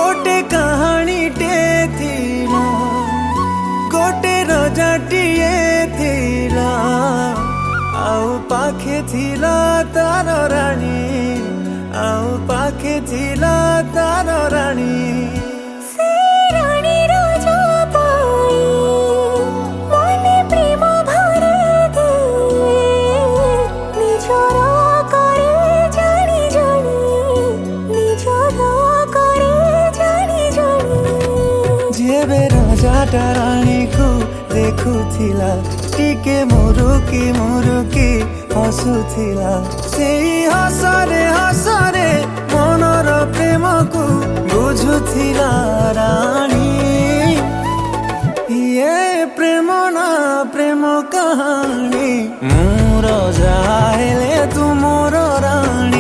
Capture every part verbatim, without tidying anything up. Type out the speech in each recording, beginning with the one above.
गोटे कहानी टे थिला गोटे रजाटिए थिला आउ पाखे थिला तार रानी आउ पाखे थिला तार रानी रानी को देखुथिला टिके मुरुकी मुरुकी हसुथिला सेई हसरे हसरे मनर प्रेम को बुझुथिला रानी ये प्रेम ना प्रेम कहानी मोर जाहेले तू मोर रानी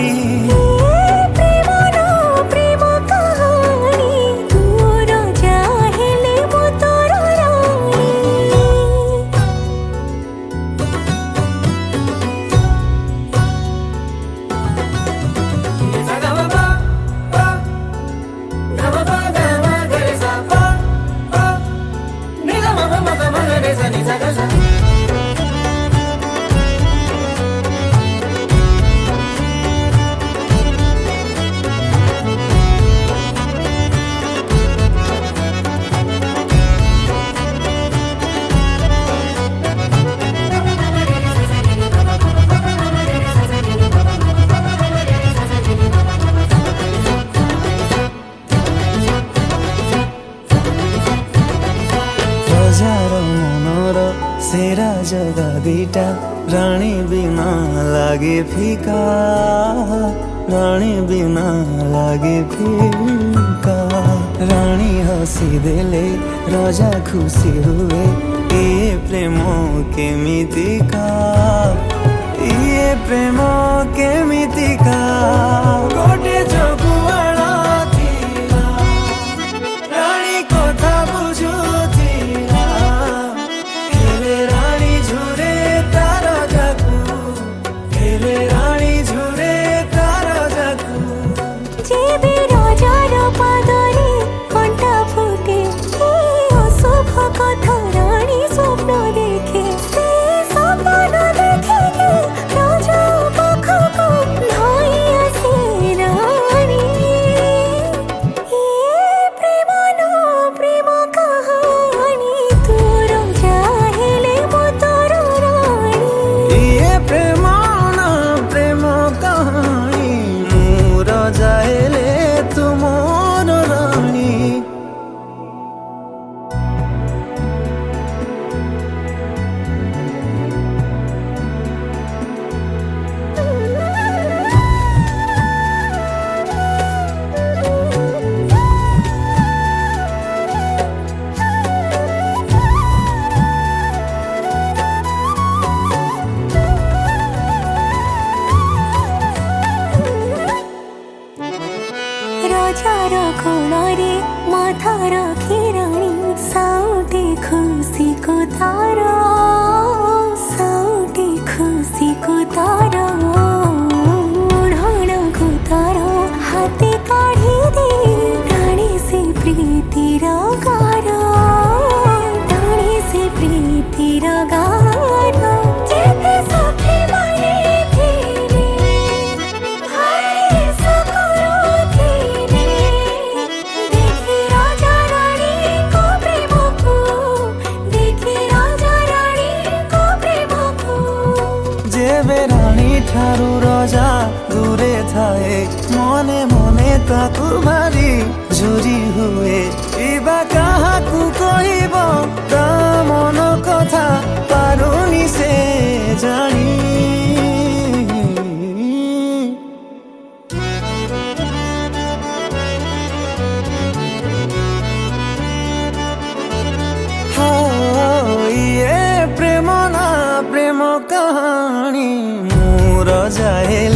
सेरा जगा दीटा रानी बिना लागे फीका रानी बिना लागे फीका रानी हसी देले राजा खुशी हुए ये प्रेम केमितिका ये प्रेम केमितिका गोटे जगुआड़ा थिला रानी कथा बुझुथिला राजार कोणारे माथा रखी रानी साउटे खुशी को तारा साउटे खुशी को तारा ओढ़ाना को तारा हाथे काढ़ी दे रानी से प्रीति रगारा रानी से प्रीति रगारा जेते सखी माने रानी ठारू राजा दूरे थाए मने मने ताकू भारी झुरी हुए इबा काहाकू कहिब ता मन कथा पारुनी से जानी प्रेम कहानी मोर जाए